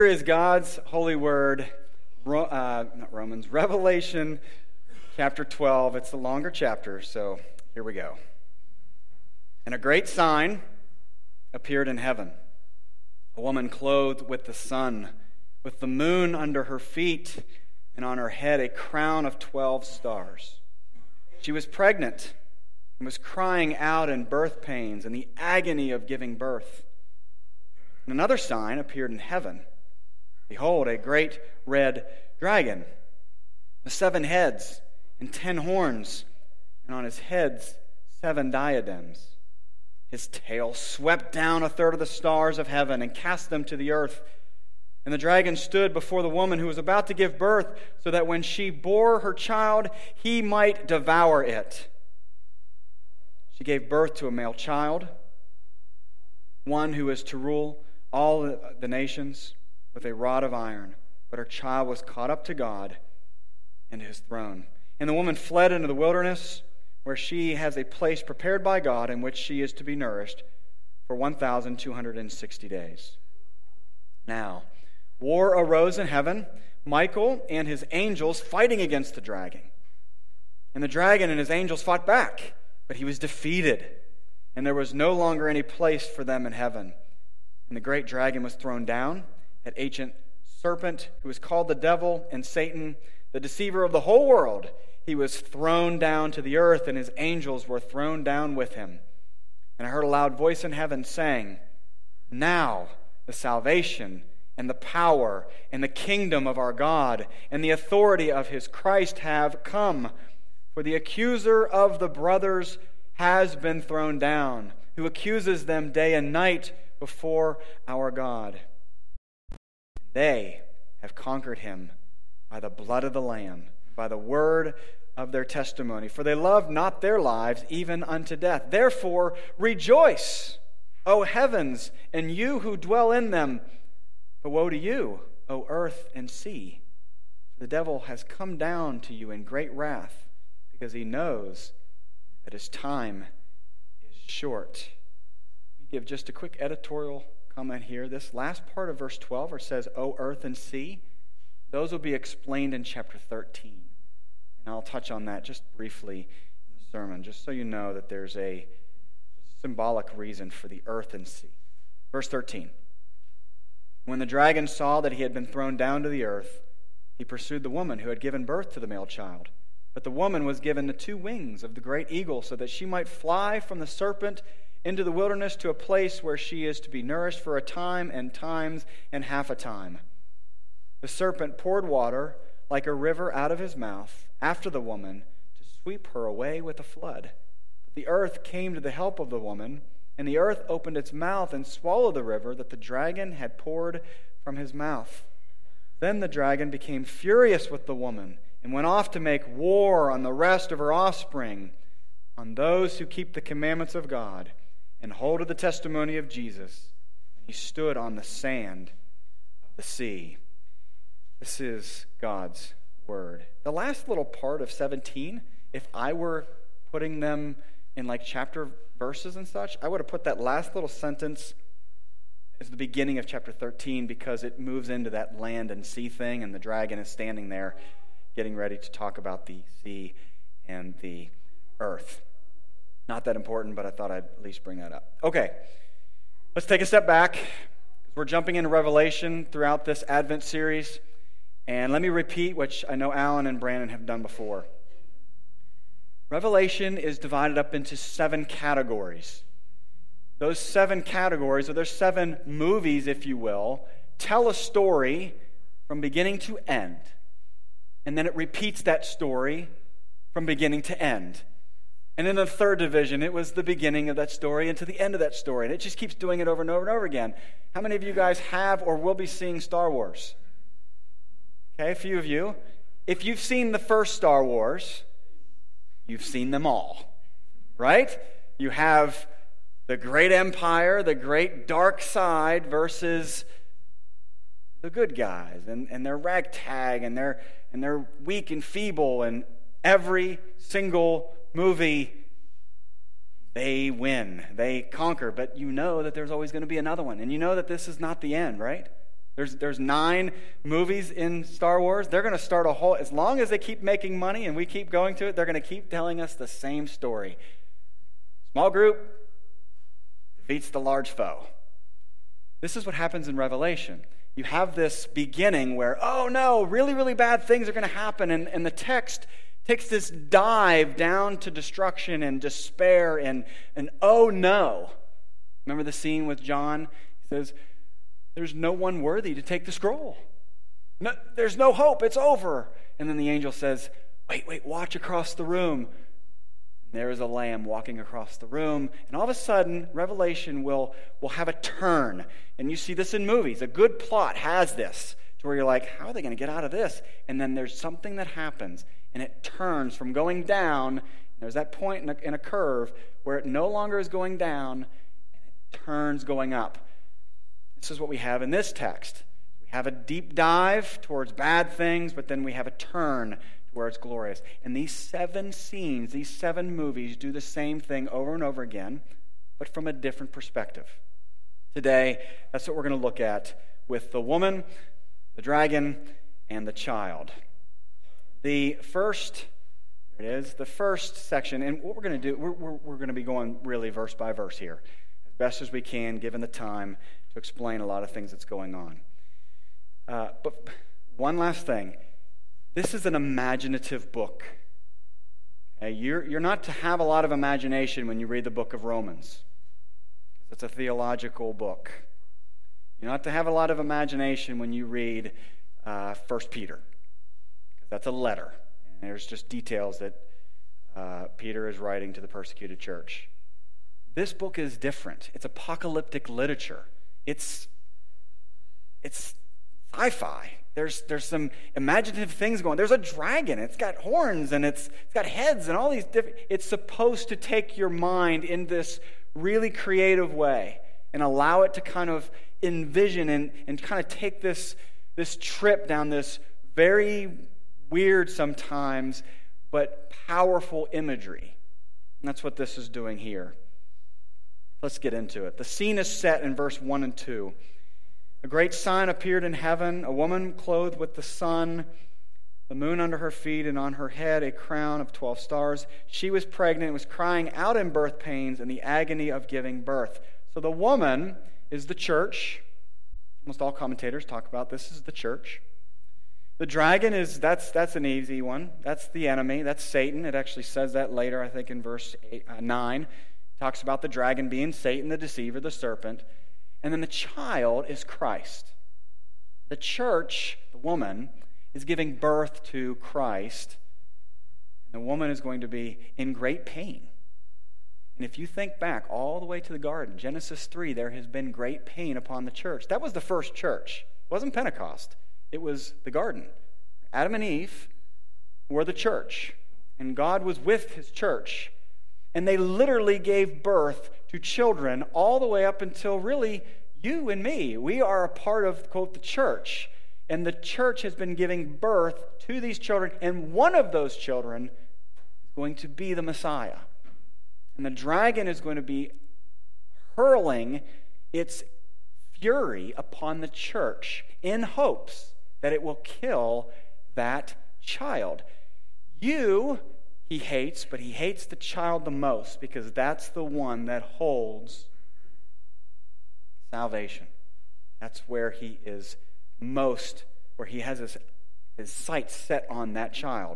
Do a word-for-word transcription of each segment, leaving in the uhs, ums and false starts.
Here is God's holy word, uh, not Romans, Revelation chapter twelve. It's a longer chapter, so here we go. And a great sign appeared in heaven, a woman clothed with the sun, with the moon under her feet, and on her head a crown of twelve stars. She was pregnant and was crying out in birth pains and the agony of giving birth. And another sign appeared in heaven. Behold, a great red dragon with seven heads and ten horns, and on his heads seven diadems. His tail swept down a third of the stars of heaven and cast them to the earth. And the dragon stood before the woman who was about to give birth, so that when she bore her child, he might devour it. She gave birth to a male child, one who is to rule all the nations with a rod of iron. But her child was caught up to God and his throne. And the woman fled into the wilderness, where she has a place prepared by God in which she is to be nourished for one thousand two hundred sixty days. Now, war arose in heaven, Michael and his angels fighting against the dragon. And the dragon and his angels fought back, but he was defeated, and there was no longer any place for them in heaven. And the great dragon was thrown down, that ancient serpent who is called the devil and Satan, the deceiver of the whole world. He was thrown down to the earth, and his angels were thrown down with him. And I heard a loud voice in heaven saying, "Now the salvation and the power and the kingdom of our God and the authority of his Christ have come. For the accuser of the brothers has been thrown down, who accuses them day and night before our God. They have conquered him by the blood of the Lamb, by the word of their testimony. For they loved not their lives even unto death. Therefore rejoice, O heavens, and you who dwell in them. But woe to you, O earth and sea. For the devil has come down to you in great wrath, because he knows that his time is short." Let me give just a quick editorial comment here. This last part of verse twelve, where it says, "O earth and sea," those will be explained in chapter thirteen. And I'll touch on that just briefly in the sermon, just so you know that there's a symbolic reason for the earth and sea. Verse thirteen. When the dragon saw that he had been thrown down to the earth, he pursued the woman who had given birth to the male child. But the woman was given the two wings of the great eagle, so that she might fly from the serpent into the wilderness to a place where she is to be nourished for a time and times and half a time. The serpent poured water like a river out of his mouth after the woman to sweep her away with a flood. But the earth came to the help of the woman, and the earth opened its mouth and swallowed the river that the dragon had poured from his mouth. Then the dragon became furious with the woman and went off to make war on the rest of her offspring, on those who keep the commandments of God and hold to the testimony of Jesus. And he stood on the sand of the sea. This is God's word. The last little part of seventeen, if I were putting them in like chapter verses and such, I would have put that last little sentence as the beginning of chapter thirteen, because it moves into that land and sea thing, and the dragon is standing there getting ready to talk about the sea and the earth. Not that important, but I thought I'd at least bring that up. Okay, let's take a step back, because we're jumping into Revelation throughout this Advent series. And let me repeat, which I know Alan and Brandon have done before. Revelation is divided up into seven categories. Those seven categories, or there's seven movies, if you will, tell a story from beginning to end. And then it repeats that story from beginning to end. And in the third division, it was the beginning of that story and to the end of that story. And it just keeps doing it over and over and over again. How many of you guys have or will be seeing Star Wars? Okay, a few of you. If you've seen the first Star Wars, you've seen them all, right? You have the great empire, the great dark side versus the good guys, and, and they're ragtag, and they're and they're weak and feeble, and every single movie, they win, they conquer, but you know that there's always going to be another one, and you know that this is not the end, right? There's, there's nine movies in Star Wars. They're going to start a whole, as long as they keep making money and we keep going to it, they're going to keep telling us the same story. Small group defeats the large foe. This is what happens in Revelation. You have this beginning where, oh no, really, really bad things are going to happen. And, and the text takes this dive down to destruction and despair and, and oh no. Remember the scene with John? He says, there's no one worthy to take the scroll. No, there's no hope. It's over. And then the angel says, wait, wait, watch across the room. And there is a lamb walking across the room. And all of a sudden, Revelation will, will have a turn. And you see this in movies. A good plot has this, to where you're like, how are they going to get out of this? And then there's something that happens, and it turns from going down. There's that point in a, in a curve where it no longer is going down, and it turns going up. This is what we have in this text. We have a deep dive towards bad things, but then we have a turn to where it's glorious. And these seven scenes, these seven movies do the same thing over and over again, but from a different perspective. Today, that's what we're going to look at with the woman, the dragon, and the child. The first, there it is, the first section, and what we're going to do, we're, we're, we're going to be going really verse by verse here, as best as we can, given the time to explain a lot of things that's going on. Uh, but one last thing. This is an imaginative book. Okay? You're, you're not to have a lot of imagination when you read the book of Romans. It's a theological book. You're not to have a lot of imagination when you read uh, First Peter. Because that's a letter. And there's just details that uh, Peter is writing to the persecuted church. This book is different. It's apocalyptic literature. It's it's sci-fi. There's there's some imaginative things going. There's a dragon. It's got horns and it's it's got heads and all these different. It's supposed to take your mind in this really creative way and allow it to kind of envision and, and kind of take this this trip down this very weird sometimes but powerful imagery. And that's what this is doing here. Let's get into it. The scene is set in verse one and two. A great sign appeared in heaven, a woman clothed with the sun, the moon under her feet, and on her head a crown of twelve stars. She was pregnant and was crying out in birth pains and the agony of giving birth. So the woman is the church. Almost all commentators talk about this as the church. The dragon is, that's that's an easy one. That's the enemy. That's Satan. It actually says that later, I think, in verse eight, uh, nine. Talks about the dragon being Satan, the deceiver, the serpent. And then the child is Christ. The church, the woman, is giving birth to Christ. And the woman is going to be in great pain. And if you think back all the way to the garden, Genesis three, there has been great pain upon the church. That was the first church. It wasn't Pentecost. It was the garden. Adam and Eve were the church. And God was with his church. And they literally gave birth to children all the way up until really you and me. We are a part of, quote, the church. And the church has been giving birth to these children. And one of those children is going to be the Messiah. And the dragon is going to be hurling its fury upon the church in hopes that it will kill that child. You... He hates, but he hates the child the most because that's the one that holds salvation. That's where he is most, where he has his, his sights set on that child.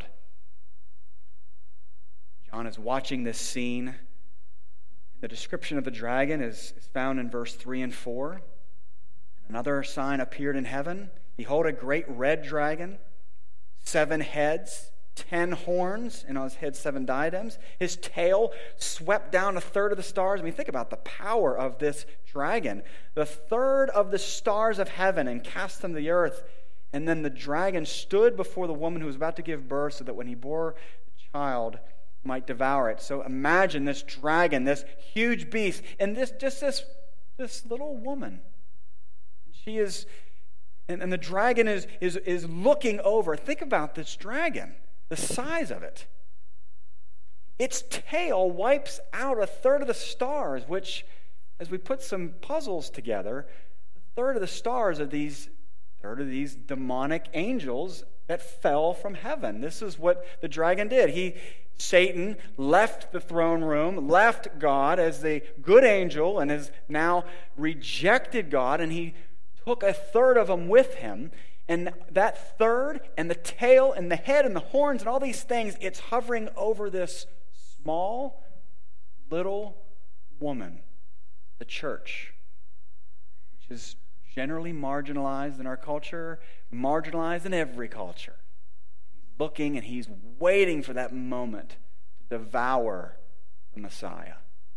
John is watching this scene. The description of the dragon is, is found in verse three and four. Another sign appeared in heaven. Behold, a great red dragon, seven heads, ten horns, and on his head seven diadems. His tail swept down a third of the stars. I mean, think about the power of this dragon. The third of the stars of heaven and cast them to the earth. And then the dragon stood before the woman who was about to give birth so that when he bore the child, he might devour it. So imagine this dragon, this huge beast, and this just this, this little woman. She is, and, and the dragon is, is, is looking over. Think about this dragon. The size of it. Its tail wipes out a third of the stars, which, as we put some puzzles together, a third of the stars are these third of these demonic angels that fell from heaven. This is what the dragon did. He, Satan, left the throne room, left God as the good angel, and has now rejected God, and he took a third of them with him. And that third, and the tail, and the head, and the horns, and all these things, it's hovering over this small, little woman, the church, which is generally marginalized in our culture, marginalized in every culture. He's looking and he's waiting for that moment to devour the Messiah.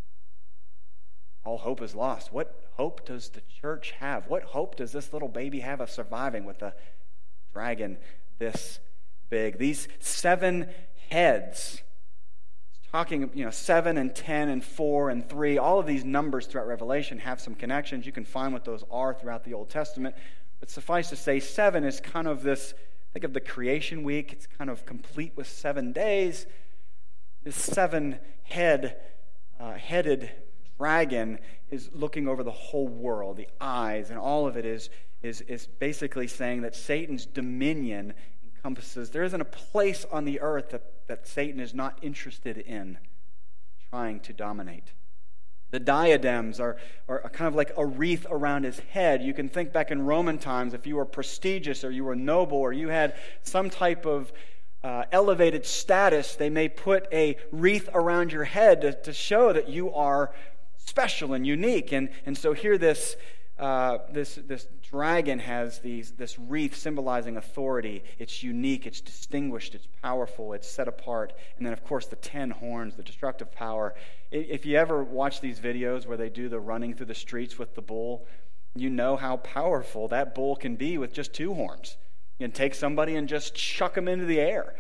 All hope is lost. What hope does the church have? What hope does this little baby have of surviving with a dragon this big? These seven heads, talking, you know, seven and ten and four and three, all of these numbers throughout Revelation have some connections. You can find what those are throughout the Old Testament. But suffice to say, seven is kind of this, think of the creation week. It's kind of complete with seven days. This seven-head, uh, headed dragon is looking over the whole world, the eyes, and all of it is, is, is basically saying that Satan's dominion encompasses, there isn't a place on the earth that, that Satan is not interested in trying to dominate. The diadems are, are kind of like a wreath around his head. You can think back in Roman times, if you were prestigious or you were noble or you had some type of uh, elevated status, they may put a wreath around your head to, to show that you are special and unique. And, and so here this Uh, this this dragon has these this wreath symbolizing authority. It's unique, it's distinguished, it's powerful, it's set apart. And then, of course, the ten horns, the destructive power. If you ever watch these videos where they do the running through the streets with the bull, you know how powerful that bull can be with just two horns. You can take somebody and just chuck them into the air.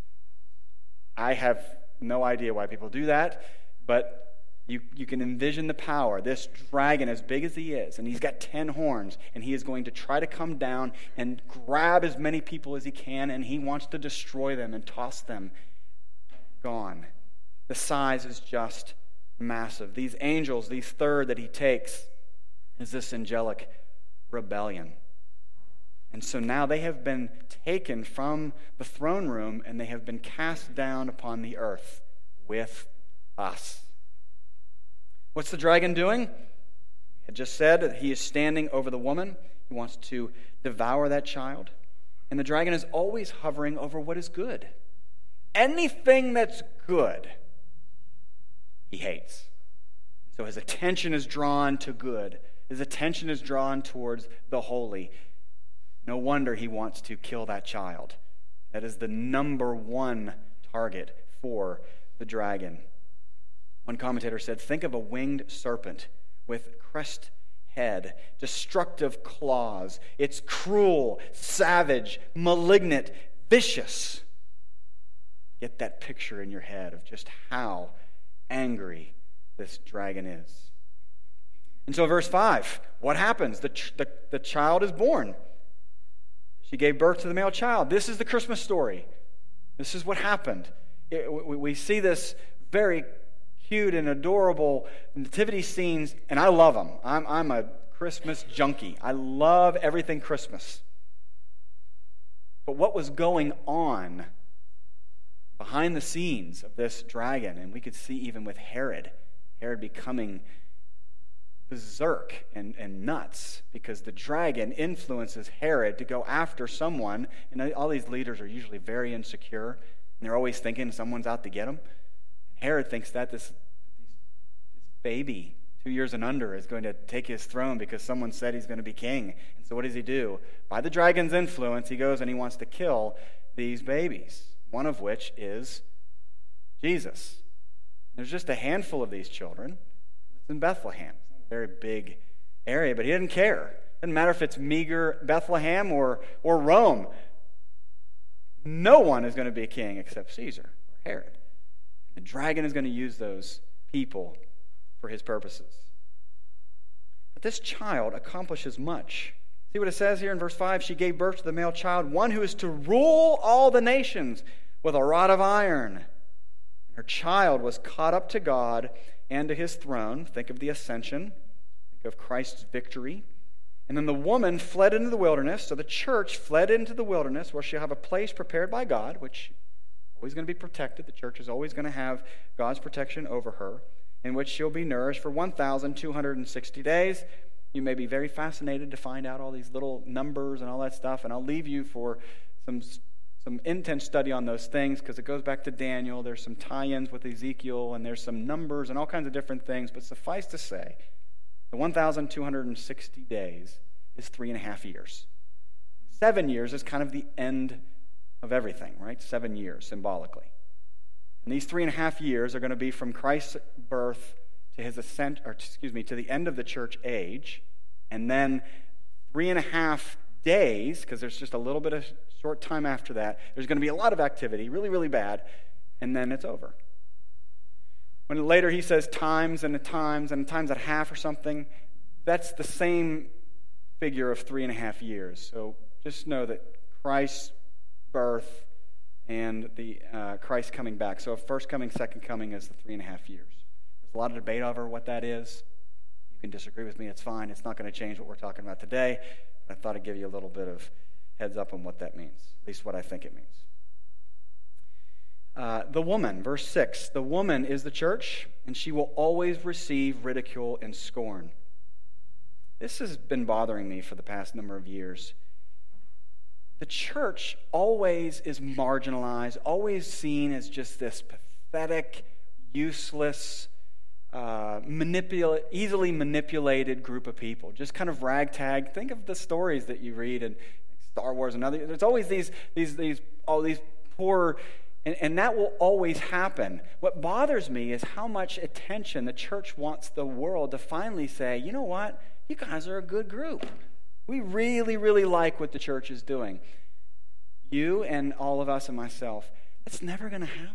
I have no idea why people do that, but You, you can envision the power. This dragon, as big as he is, and he's got ten horns, and he is going to try to come down and grab as many people as he can, and he wants to destroy them and toss them. Gone. The size is just massive. These angels, these third that he takes, is this angelic rebellion. And so now they have been taken from the throne room, and they have been cast down upon the earth with us. What's the dragon doing? I had just said that he is standing over the woman. He wants to devour that child. And the dragon is always hovering over what is good. Anything that's good, he hates. So his attention is drawn to good. His attention is drawn towards the holy. No wonder he wants to kill that child. That is the number one target for the dragon. One commentator said, think of a winged serpent with crest head, destructive claws. It's cruel, savage, malignant, vicious. Get that picture in your head of just how angry this dragon is. And so verse five, what happens? The, the, the child is born. She gave birth to the male child. This is the Christmas story. This is what happened. It, we, we see this very cute and adorable nativity scenes, and I love them. I'm, I'm a Christmas junkie. I love everything Christmas. But what was going on behind the scenes of this dragon, and we could see even with Herod, Herod becoming berserk and, and nuts because the dragon influences Herod to go after someone, and all these leaders are usually very insecure, and they're always thinking someone's out to get them. Herod thinks that this, this baby, two years and under, is going to take his throne because someone said he's going to be king. And so what does he do? By the dragon's influence, he goes and he wants to kill these babies, one of which is Jesus. There's just a handful of these children. It's in Bethlehem. It's not a very big area, but he didn't care. It doesn't matter if it's meager Bethlehem or, or Rome. No one is going to be a king except Caesar or Herod. The dragon is going to use those people for his purposes. But this child accomplishes much. See what it says here in verse five? She gave birth to the male child, one who is to rule all the nations with a rod of iron. And her child was caught up to God and to his throne. Think of the ascension. Think of Christ's victory. And then the woman fled into the wilderness. So the church fled into the wilderness where she'll have a place prepared by God, which is always going to be protected. The church is always going to have God's protection over her, in which she'll be nourished for one thousand two hundred sixty days. You may be very fascinated to find out all these little numbers and all that stuff, and I'll leave you for some, some intense study on those things because it goes back to Daniel. There's some tie-ins with Ezekiel, and there's some numbers and all kinds of different things, but suffice to say, the one thousand two hundred sixty days is three and a half years. Seven years is kind of the end of everything, right? Seven years, symbolically. And these three and a half years are going to be from Christ's birth to his ascent, or excuse me, to the end of the church age, and then three and a half days, because there's just a little bit of short time after that, there's going to be a lot of activity, really, really bad, and then it's over. When later he says times and a times and a times at half or something, that's the same figure of three and a half years. So just know that Christ's birth and the uh, Christ coming back. So first coming, second coming is the three and a half years. There's a lot of debate over what that is. You can disagree with me, it's fine. It's not going to change what we're talking about today. But I thought I'd give you a little bit of heads up on what that means, at least what I think it means. Uh, the woman, verse six, the woman is the church, and she will always receive ridicule and scorn. This has been bothering me for the past number of years. The church always is marginalized, always seen as just this pathetic, useless, uh, manipula- easily manipulated group of people. Just kind of ragtag. Think of the stories that you read in Star Wars and other. There's always these, these, these, all these poor. And, and that will always happen. What bothers me is how much attention the church wants the world to finally say, you know what? You guys are a good group. We really, really like what the church is doing. You and all of us and myself, it's never going to happen.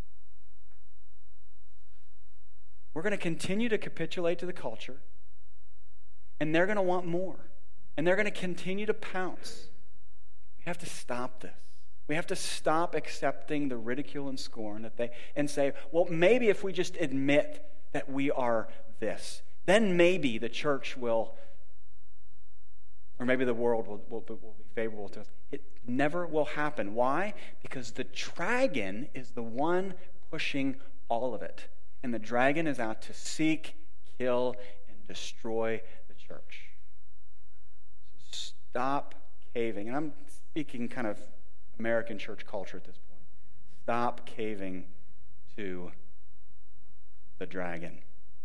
We're going to continue to capitulate to the culture, and they're going to want more. And they're going to continue to pounce. We have to stop this. We have to stop accepting the ridicule and scorn that they and say, well, maybe if we just admit that we are this, then maybe the church will, or maybe the world will, will, will be favorable to us. It never will happen. Why? Because the dragon is the one pushing all of it. And the dragon is out to seek, kill, and destroy the church. So stop caving. And I'm speaking kind of American church culture at this point. Stop caving to the dragon.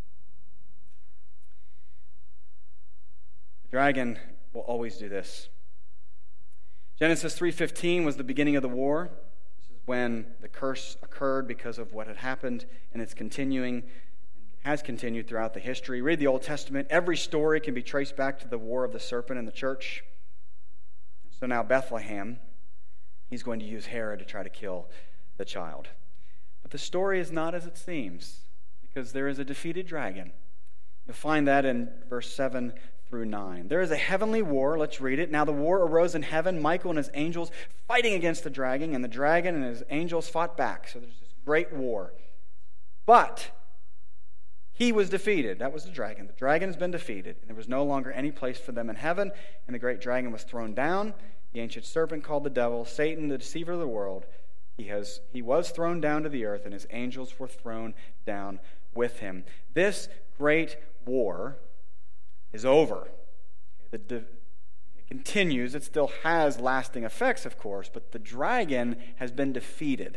The dragon will always do this. Genesis three fifteen was the beginning of the war. This is when the curse occurred because of what had happened, and it's continuing, and has continued throughout the history. Read the Old Testament. Every story can be traced back to the war of the serpent in the church. So now Bethlehem, he's going to use Herod to try to kill the child. But the story is not as it seems, because there is a defeated dragon. You'll find that in verse seven through nine. There is a heavenly war. Let's read it. Now the war arose in heaven, Michael and his angels fighting against the dragon, and the dragon and his angels fought back. So there's this great war. But he was defeated. That was the dragon. The dragon has been defeated, and there was no longer any place for them in heaven, and the great dragon was thrown down, the ancient serpent called the devil, Satan, the deceiver of the world. He has he was thrown down to the earth, and his angels were thrown down with him. This great war is over. The, the, it continues. It still has lasting effects, of course, but the dragon has been defeated.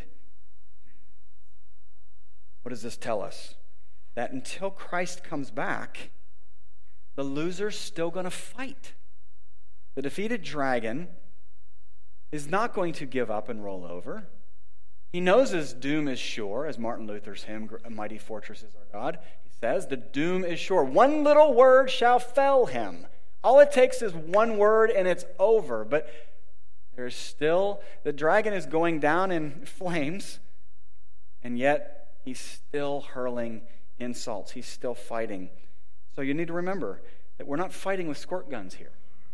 What does this tell us? That until Christ comes back, the loser's still going to fight. The defeated dragon is not going to give up and roll over. He knows his doom is sure, as Martin Luther's hymn, "A Mighty Fortress is Our God." He says, the doom is sure. One little word shall fell him. All it takes is one word and it's over. But there's still, the dragon is going down in flames, and yet he's still hurling insults. He's still fighting. So you need to remember that we're not fighting with squirt guns here.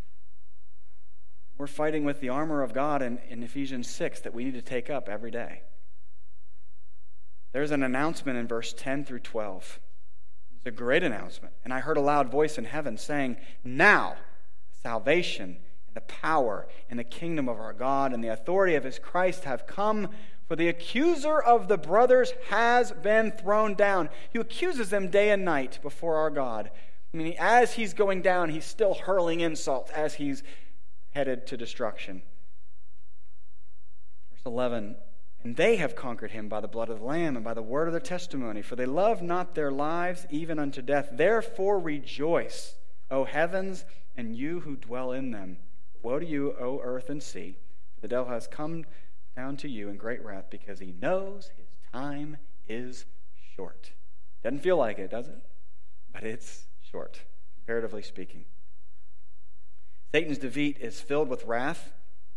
We're fighting with the armor of God in, in Ephesians six that we need to take up every day. There's an announcement in verse ten through twelve. It's a great announcement. And I heard a loud voice in heaven saying, now salvation and the power and the kingdom of our God and the authority of his Christ have come, for the accuser of the brothers has been thrown down. He accuses them day and night before our God. I mean, as he's going down, he's still hurling insults as he's headed to destruction. Verse eleven, and they have conquered him by the blood of the Lamb and by the word of their testimony, for they love not their lives even unto death. Therefore rejoice, O heavens, and you who dwell in them. Woe to you, O earth and sea, for the devil has come down to you in great wrath, because he knows his time is short. Doesn't feel like it, does it? But it's short, comparatively speaking. Satan's defeat is filled with wrath.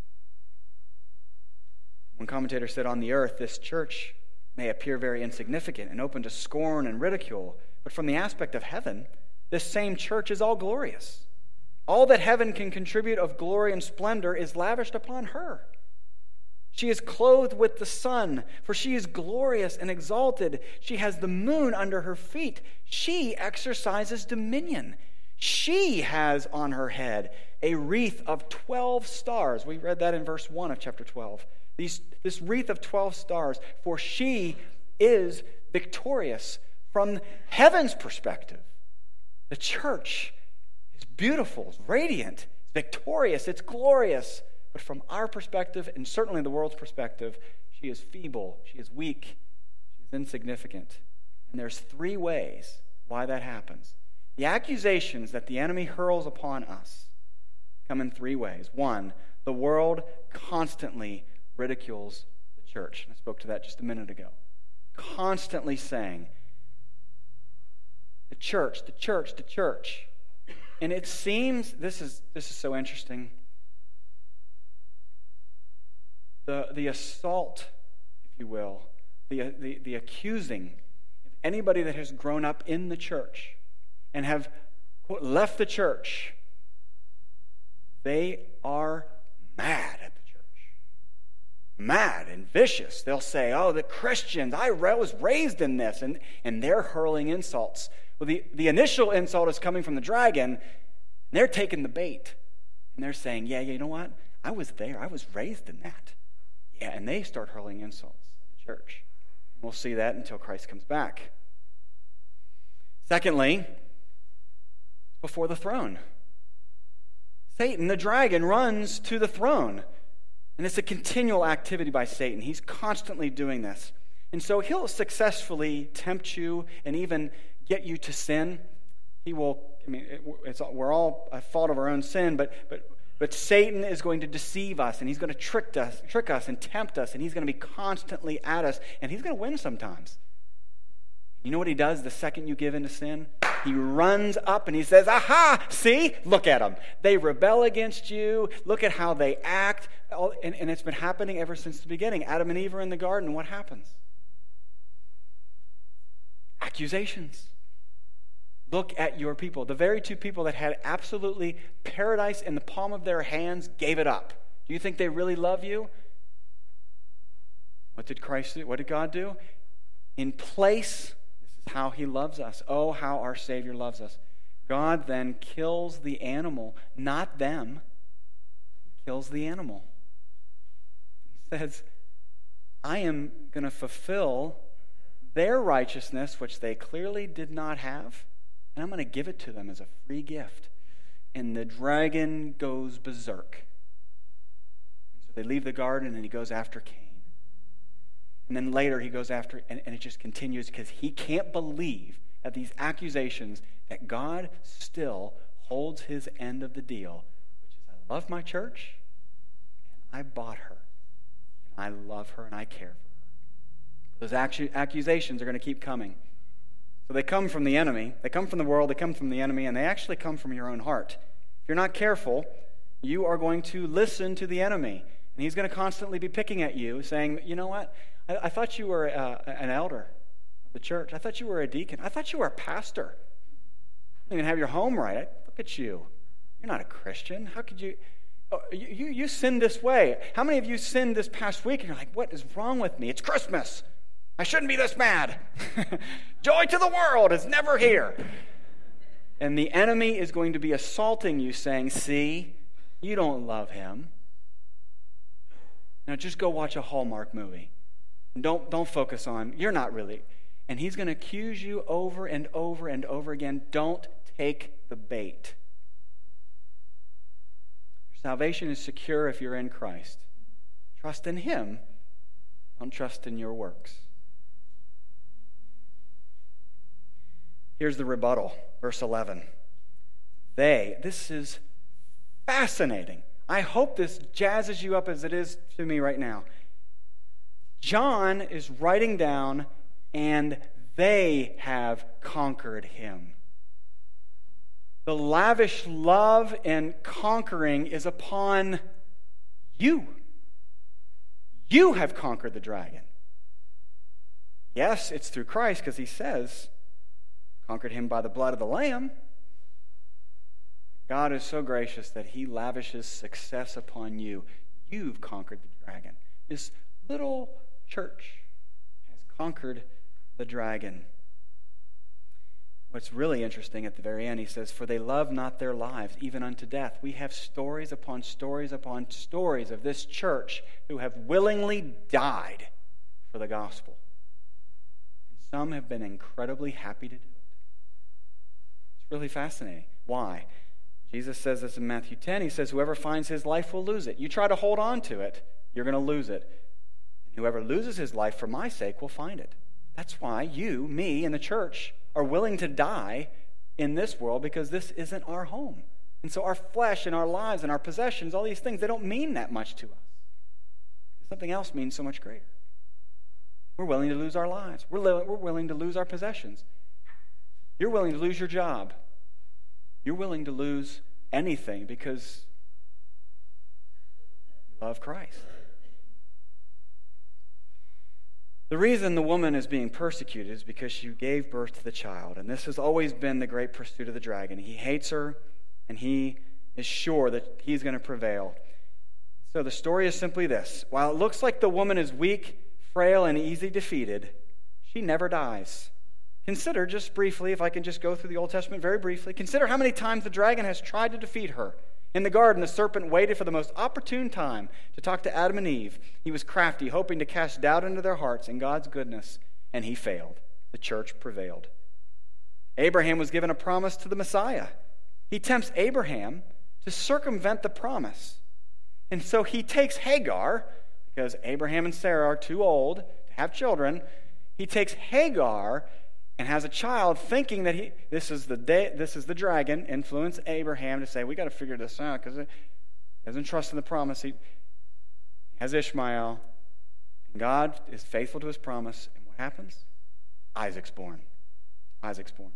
One commentator said, on the earth, this church may appear very insignificant and open to scorn and ridicule, but from the aspect of heaven, this same church is all glorious. All that heaven can contribute of glory and splendor is lavished upon her. She is clothed with the sun, for she is glorious and exalted. She has the moon under her feet. She exercises dominion. She has on her head a wreath of twelve stars. We read that in verse one of chapter twelve. These, this wreath of twelve stars, for she is victorious. From heaven's perspective, the church is beautiful, it's radiant, it's victorious, it's glorious. But from our perspective, and certainly the world's perspective, she is feeble, she is weak, she is insignificant. And there's three ways why that happens. The accusations that the enemy hurls upon us come in three ways. One, the world constantly ridicules the church. I spoke to that just a minute ago. Constantly saying, the church, the church, the church. And it seems, this is this is so interesting, the, the assault, if you will, the, the, the accusing of anybody that has grown up in the church and have, quote, left the church, they are mad at the church. Mad and vicious. They'll say, oh, the Christians, I was raised in this, and, and they're hurling insults. Well, the, the initial insult is coming from the dragon, and they're taking the bait. And they're saying, yeah, you know what? I was there. I was raised in that. Yeah, and they start hurling insults at the church. We'll see that until Christ comes back. Secondly, before the throne. Satan, the dragon, runs to the throne. And it's a continual activity by Satan. He's constantly doing this. And so he'll successfully tempt you and even get you to sin. He will, I mean, it, it's, we're all a fault of our own sin, but but but Satan is going to deceive us, and he's going to trick us, trick us and tempt us, and he's going to be constantly at us, and he's going to win sometimes. You know what he does the second you give in to sin? He runs up and he says, aha, see? Look at them. They rebel against you. Look at how they act. And, and it's been happening ever since the beginning. Adam and Eve are in the garden. What happens? Accusations. Look at your people. The very two people that had absolutely paradise in the palm of their hands gave it up. Do you think they really love you? What did Christ do? What did God do? In place, this is how he loves us. Oh, how our Savior loves us. God then kills the animal, not them. He kills the animal. He says, I am going to fulfill their righteousness, which they clearly did not have, and I'm going to give it to them as a free gift. And the dragon goes berserk. And so they leave the garden, and he goes after Cain. And then later he goes after, and, and it just continues because he can't believe at these accusations that God still holds his end of the deal, which is, I love my church, and I bought her, and I love her, and I care for her. Those accu- accusations are going to keep coming. So they come from the enemy, they come from the world, they come from the enemy, and they actually come from your own heart. If you're not careful, you are going to listen to the enemy, and he's going to constantly be picking at you, saying, you know what, I, I thought you were uh, an elder of the church. I thought you were a deacon. I thought you were a pastor. You don't even have your home right. I, look at you. You're not a Christian. How could you, oh, you, you, you sinned this way. How many of you sinned this past week, and you're like, what is wrong with me? It's Christmas. I shouldn't be this mad. Joy to the world is never here. And the enemy is going to be assaulting you, saying, see, you don't love him. Now just go watch a Hallmark movie. Don't, don't focus on, you're not really. And he's going to accuse you over and over and over again. Don't take the bait. Your salvation is secure if you're in Christ. Trust in him. Don't trust in your works. Here's the rebuttal, verse eleven. They, this is fascinating. I hope this jazzes you up as it is to me right now. John is writing down, and they have conquered him. The lavish love and conquering is upon you. You have conquered the dragon. Yes, it's through Christ, because he says, conquered him by the blood of the Lamb. God is so gracious that he lavishes success upon you. You've conquered the dragon. This little church has conquered the dragon. What's really interesting at the very end, he says, for they love not their lives, even unto death. We have stories upon stories upon stories of this church who have willingly died for the gospel. And some have been incredibly happy to do it. It's really fascinating. Why? Jesus says this in Matthew ten. He says, whoever finds his life will lose it. You try to hold on to it, you're going to lose it. And whoever loses his life for my sake will find it. That's why you, me, and the church are willing to die in this world, because this isn't our home. And so our flesh and our lives and our possessions, all these things, they don't mean that much to us. Something else means so much greater. We're willing to lose our lives. We're, li- we're willing to lose our possessions. You're willing to lose your job. You're willing to lose anything because you love Christ. The reason the woman is being persecuted is because she gave birth to the child. And this has always been the great pursuit of the dragon. He hates her, and he is sure that he's going to prevail. So the story is simply this. While it looks like the woman is weak, frail, and easily defeated, she never dies. Consider just briefly, if I can just go through the Old Testament very briefly, consider how many times the dragon has tried to defeat her. In the garden, the serpent waited for the most opportune time to talk to Adam and Eve. He was crafty, hoping to cast doubt into their hearts in God's goodness, and he failed. The church prevailed. Abraham was given a promise to the Messiah. He tempts Abraham to circumvent the promise. And so he takes Hagar, because Abraham and Sarah are too old to have children. He takes Hagar and has a child, thinking that he this is the day, this is the dragon, influence Abraham to say, we got to figure this out, because he doesn't trust in the promise. He has Ishmael, and God is faithful to his promise. And what happens? Isaac's born. Isaac's born.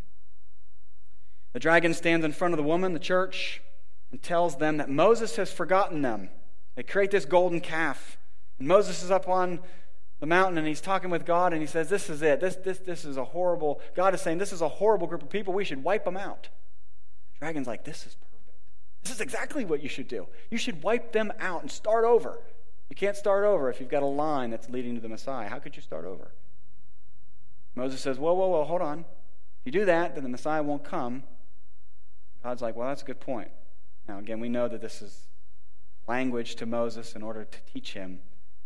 The dragon stands in front of the woman, the church, and tells them that Moses has forgotten them. They create this golden calf, and Moses is up on the mountain, and he's talking with God, and he says, this is it. This, this, this is a horrible, God is saying, this is a horrible group of people. We should wipe them out. The dragon's like, this is perfect. This is exactly what you should do. You should wipe them out and start over. You can't start over if you've got a line that's leading to the Messiah. How could you start over? Moses says, whoa, whoa, whoa, hold on. If you do that, then the Messiah won't come. God's like, well, that's a good point. Now, again, we know that this is language to Moses in order to teach him.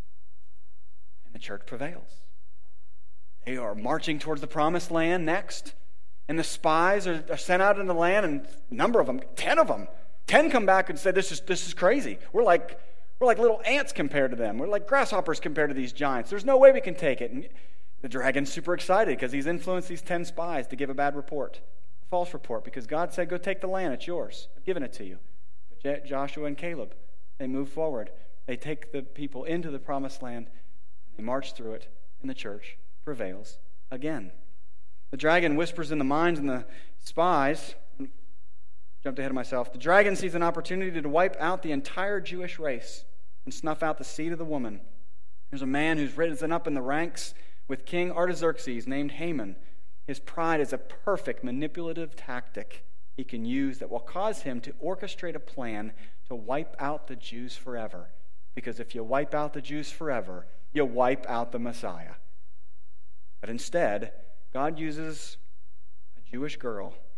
The church prevails. They are marching towards the promised land next, and the spies are, are sent out into the land, and a number of them, ten of them, ten come back and say, "This is this is crazy. We're like we're like little ants compared to them. We're like grasshoppers compared to these giants. There's no way we can take it." And the dragon's super excited because he's influenced these ten spies to give a bad report, a false report, because God said, "Go take the land. It's yours. I've given it to you." But Joshua and Caleb, they move forward. They take the people into the promised land. They march through it, and the church prevails again. The dragon whispers in the minds and the spies. Jumped ahead of myself. The dragon sees an opportunity to wipe out the entire Jewish race and snuff out the seed of the woman. There's a man who's risen up in the ranks with King Artaxerxes named Haman. His pride is a perfect manipulative tactic he can use that will cause him to orchestrate a plan to wipe out the Jews forever. Because if you wipe out the Jews forever, you wipe out the Messiah. But instead, God uses a Jewish girl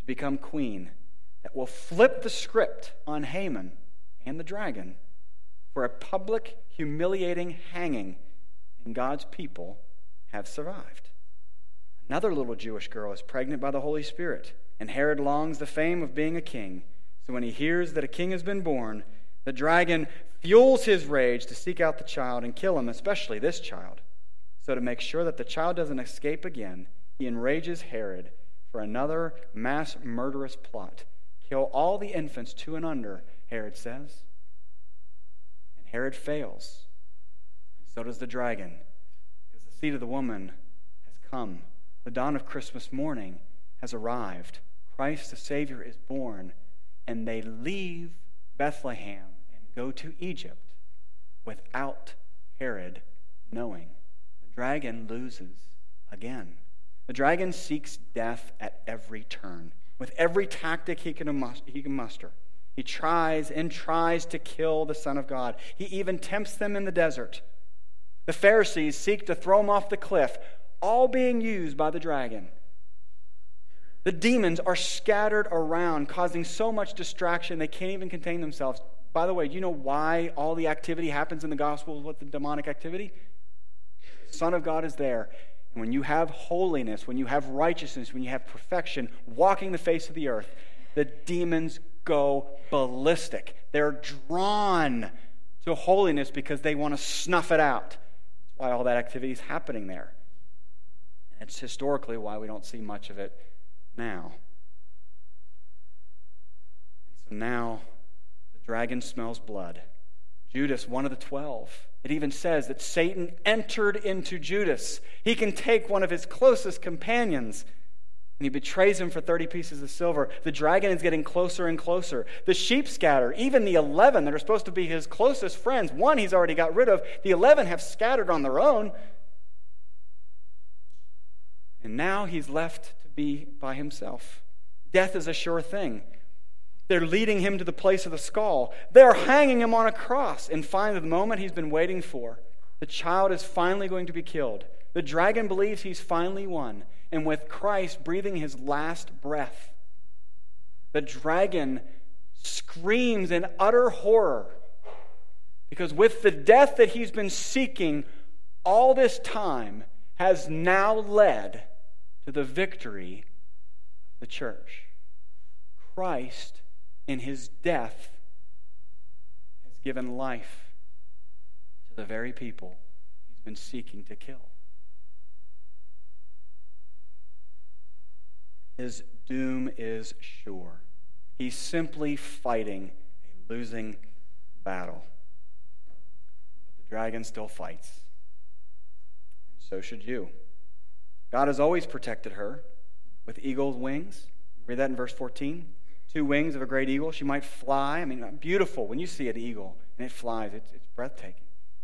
to become queen that will flip the script on Haman and the dragon for a public, humiliating hanging, and God's people have survived. Another little Jewish girl is pregnant by the Holy Spirit, and Herod longs the fame of being a king. So when he hears that a king has been born, the dragon fuels his rage to seek out the child and kill him, especially this child. So to make sure that the child doesn't escape again, he enrages Herod for another mass murderous plot. Kill all the infants two and under, Herod says. And Herod fails. And so does the dragon, because the seed of the woman has come. The dawn of Christmas morning has arrived. Christ the Savior is born, and they leave Bethlehem and go to Egypt without Herod knowing. The dragon loses again. The dragon seeks death at every turn, with every tactic he can, he can muster. He tries and tries to kill the Son of God. He even tempts them in the desert. The Pharisees seek to throw him off the cliff, all being used by the dragon. The demons are scattered around, causing so much distraction they can't even contain themselves. By the way, do you know why all the activity happens in the gospel with the demonic activity? The Son of God is there. And when you have holiness, when you have righteousness, when you have perfection walking the face of the earth, the demons go ballistic. They're drawn to holiness because they want to snuff it out. That's why all that activity is happening there. And it's historically why we don't see much of it now. And so now the dragon smells blood. Judas, one of the twelve. It even says that Satan entered into Judas. He can take one of his closest companions and he betrays him for thirty pieces of silver. The dragon is getting closer and closer. The sheep scatter. Even the eleven that are supposed to be his closest friends, one he's already got rid of. The eleven have scattered on their own. And now he's left to be by himself. Death is a sure thing. They're leading him to the place of the skull. They're hanging him on a cross. And finally, the moment he's been waiting for, the child is finally going to be killed. The dragon believes he's finally won. And with Christ breathing his last breath, the dragon screams in utter horror. Because with the death that he's been seeking all this time has now led to the victory of the church. Christ, in his death, has given life to the very people he's been seeking to kill. His doom is sure. He's simply fighting a losing battle. But the dragon still fights. And so should you. God has always protected her with eagle's wings. Read that in verse fourteen. Two wings of a great eagle. She might fly. I mean, beautiful when you see an eagle and it flies. It's, it's breathtaking.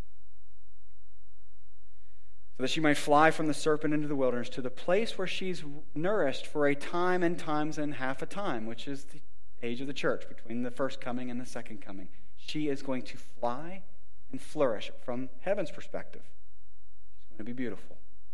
So that she might fly from the serpent into the wilderness to the place where she's nourished for a time and times and half a time, which is the age of the church, between the first coming and the second coming. She is going to fly and flourish from heaven's perspective. She's going to be beautiful.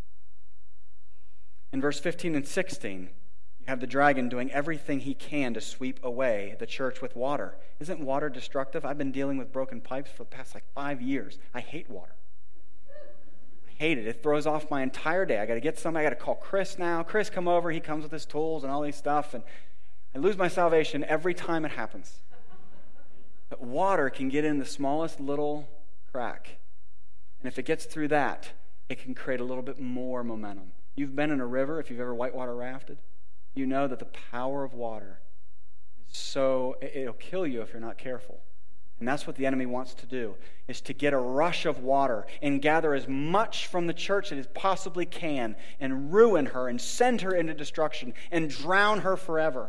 In verse fifteen and sixteen, you have the dragon doing everything he can to sweep away the church with water. Isn't water destructive? I've been dealing with broken pipes for the past like five years. I hate water. I hate it. It throws off my entire day. I got to get somebody. I got to call Chris now. Chris, come over. He comes with his tools and all these stuff. And I lose my salvation every time it happens. But water can get in the smallest little crack. And if it gets through that, it can create a little bit more momentum. You've been in a river, if you've ever whitewater rafted, you know that the power of water is so, it'll kill you if you're not careful. And that's what the enemy wants to do, is to get a rush of water and gather as much from the church as it possibly can and ruin her and send her into destruction and drown her forever.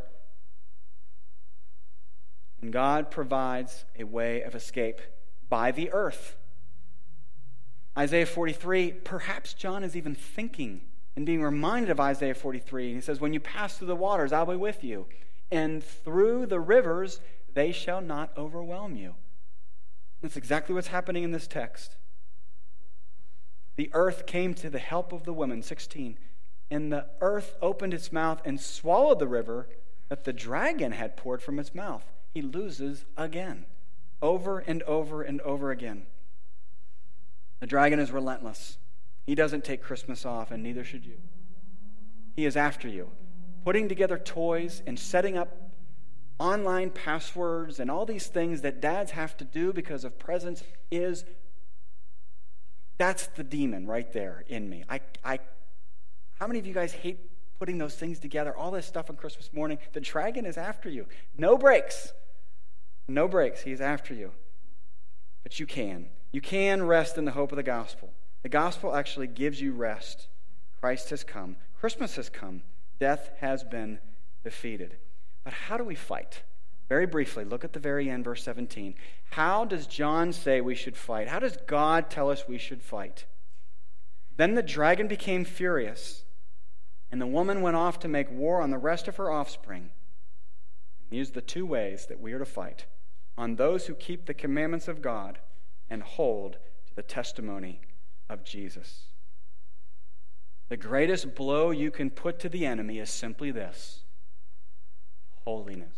And God provides a way of escape by the earth. Isaiah forty-three, perhaps John is even thinking and being reminded of Isaiah forty-three. He says, when you pass through the waters, I'll be with you. And through the rivers, they shall not overwhelm you. That's exactly what's happening in this text. The earth came to the help of the women, sixteen. And the earth opened its mouth and swallowed the river that the dragon had poured from its mouth, he loses again, over and over and over again. The dragon is relentless. He doesn't take Christmas off, and neither should you. He is after you, putting together toys and setting up online passwords and all these things that dads have to do because of presents is, that's the demon right there in me. I, I, how many of you guys hate putting those things together, all this stuff on Christmas morning? The dragon is after you. No breaks. No breaks. He's after you. But you can. You can rest in the hope of the gospel. The gospel actually gives you rest. Christ has come. Christmas has come. Death has been defeated. But how do we fight? Very briefly, look at the very end, verse seventeen. How does John say we should fight? How does God tell us we should fight? Then the dragon became furious, and the woman went off to make war on the rest of her offspring. And these are the two ways that we are to fight: on those who keep the commandments of God and hold to the testimony of Jesus. The greatest blow you can put to the enemy is simply this: holiness.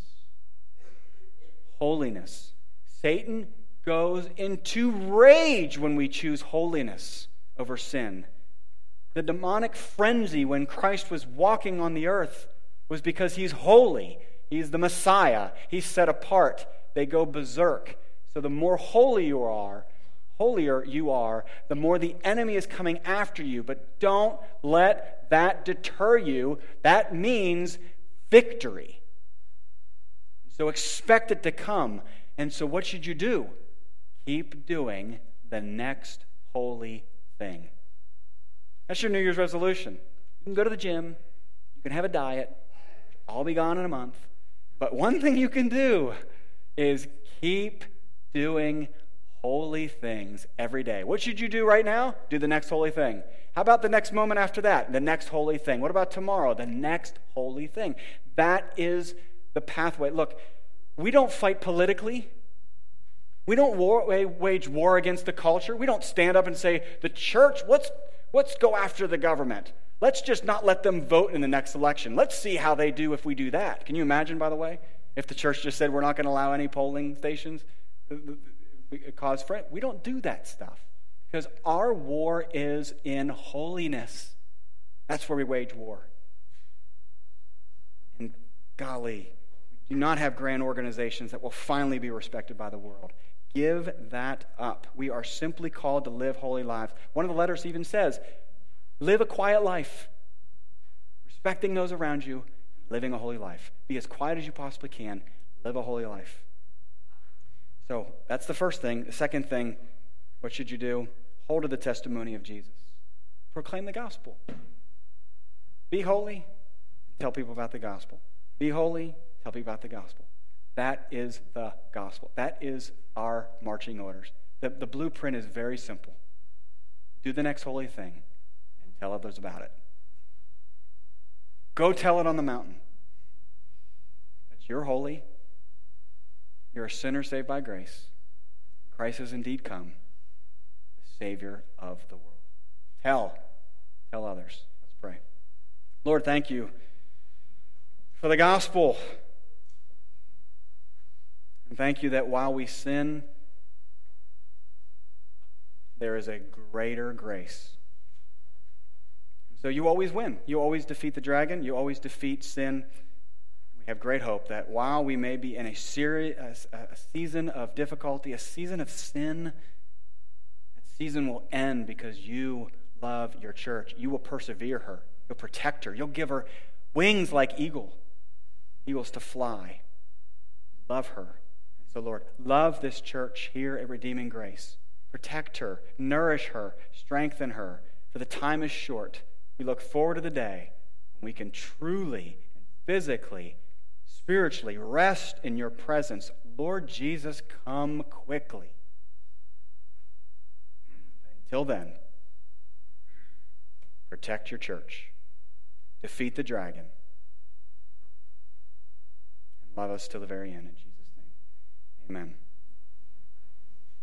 Holiness. Satan goes into rage when we choose holiness over sin. The demonic frenzy when Christ was walking on the earth was because he's holy. He's the Messiah. He's set apart. They go berserk. So the more holy you are, holier you are, the more the enemy is coming after you. But don't let that deter you. That means victory. So expect it to come. And so what should you do? Keep doing the next holy thing. That's your New Year's resolution. You can go to the gym. You can have a diet. I'll be gone in a month. But one thing you can do is keep doing holy things every day. What should you do right now? Do the next holy thing. How about the next moment after that? The next holy thing. What about tomorrow? The next holy thing. That is the pathway. Look, we don't fight politically. We don't war, wage war against the culture. We don't stand up and say, the church, let's, let's go after the government. Let's just not let them vote in the next election. Let's see how they do if we do that. Can you imagine, by the way, if the church just said we're not going to allow any polling stations? Cause friend. We don't do that stuff because our war is in holiness. That's where we wage war. And golly, we do not have grand organizations that will finally be respected by the world. Give that up. We are simply called to live holy lives. One of the letters even says, live a quiet life, respecting those around you, living a holy life. Be as quiet as you possibly can. Live a holy life. So that's the first thing. The second thing, what should you do? Hold to the testimony of Jesus. Proclaim the gospel. Be holy. Tell people about the gospel. Be holy. Tell people about the gospel. That is the gospel. That is our marching orders. The, the blueprint is very simple. Do the next holy thing and tell others about it. Go tell it on the mountain. That you're holy. You're a sinner saved by grace. Christ has indeed come, the Savior of the world. Tell. Tell others. Let's pray. Lord, thank you for the gospel. And thank you that while we sin, there is a greater grace. So you always win. You always defeat the dragon. You always defeat sin. We have great hope that while we may be in a, serious, a, a season of difficulty, a season of sin, that season will end because you love your church. You will persevere her. You'll protect her. You'll give her wings like eagle, eagles to fly. Love her. So, Lord, love this church here at Redeeming Grace. Protect her, nourish her, strengthen her. For the time is short. We look forward to the day when we can truly and physically, spiritually rest in your presence. Lord Jesus, come quickly. Until then, protect your church. Defeat the dragon. And love us to the very end. In Jesus' name, amen.